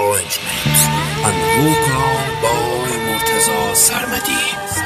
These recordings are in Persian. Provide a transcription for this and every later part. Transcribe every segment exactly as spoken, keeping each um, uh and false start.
arrangement on vocal by Murtaza Sarmadi.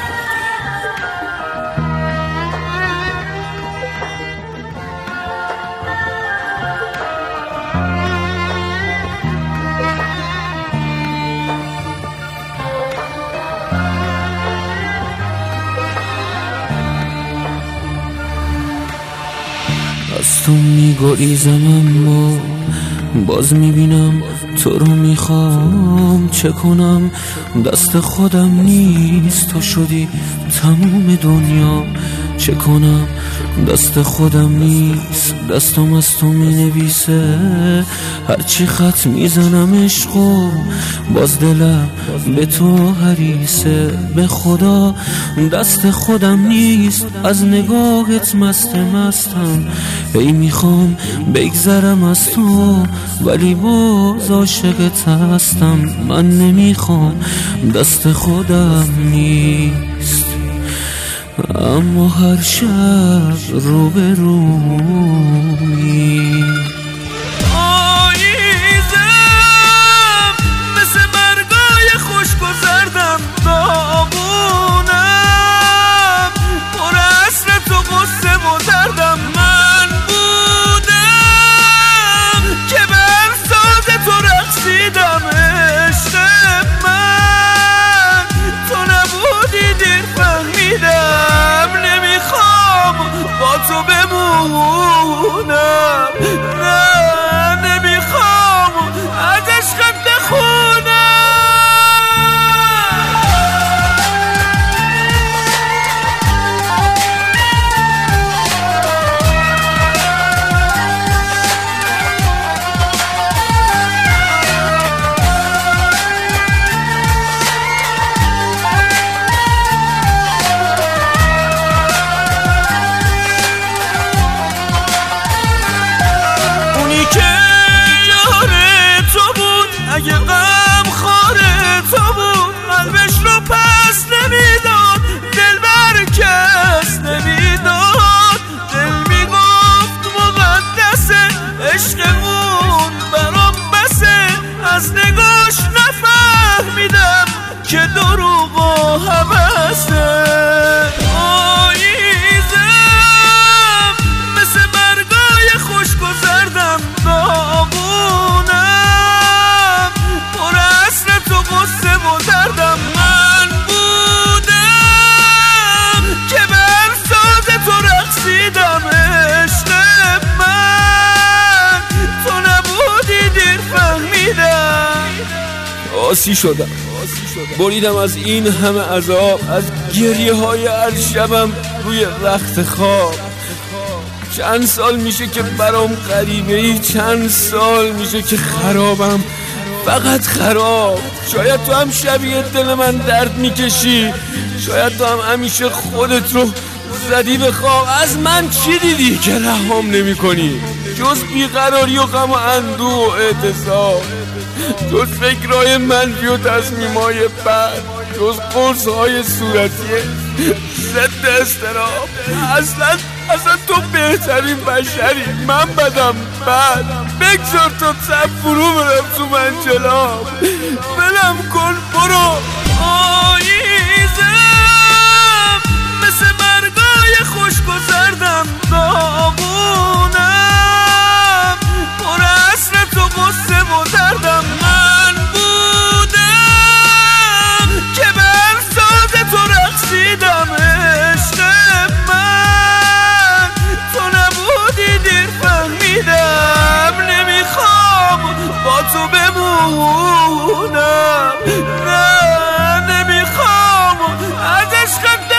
از تو میگریزم اما باز میبینم تو رو میخوام. چه کنم دست خودم نیست، تو شدی تموم دنیا. چه کنم دست خودم نیست، دستم از تو مینویسه. هرچی خط میزنم عشقو باز دلم به تو حریصه. به خدا دست خودم نیست، از نگاهت مست مستم. ای میخوام بگذرم از تو ولی باز عاشقت هستم. من نمیخوام دست خودم نیست، اما هر شب رو به روی آییزم مثل برگای خشک و زردم. داغونم پر حسرت و غصه و دردم. من بودم که بر ساز تو رقصیدم. عشق من تو نبودی دیر فهمیدم. با تو بمونم، نه نمیخوام از عشقت بخونم. اگه غم خاره تو بود قلبش رو پس نمیداد. دل بر کس نمیداد. دل میگفت مقدسه عشقمون برام بسه. از نگاش نفهمیدم که دروغ و هوسه. آییزم مثل برگای خشک و زردم. من بودم که بر ساز تو رقصیدم. عشق من تو نبودی دیر فهمیدم. آسی شدم، بریدم از این همه عذاب، از گریه های هر شبم روی رخت خواب. چند سال میشه که برام غریبه ای، چند سال میشه که خرابم، فقط خراب. شاید تو هم شبیه دل من درد میکشی، شاید تو هم همیشه خودت رو زدی به خواب. از من چی دیدی که رهام نمی کنی؟ جز بیقراری و غم و اندوه و اعتصاب، جز فکرهای منفی و تصمیمای بد، جز قرصهای صورتیه ضد اضطراب. اصلا اصلا تو بهترین بشری، من بدم بد. بگذار تا سب فرو برم تو منجلاب. بلم کن برو. آییزم مثل برگای خشک و زردم. داغونم پر حسرت و غصه و دردم. من بودم که بر ساز تو رقصیدم. عشق من تو نبودی دیر فهمیدم. نمیخوام با تو بمونم، نه نمیخوام از عشقت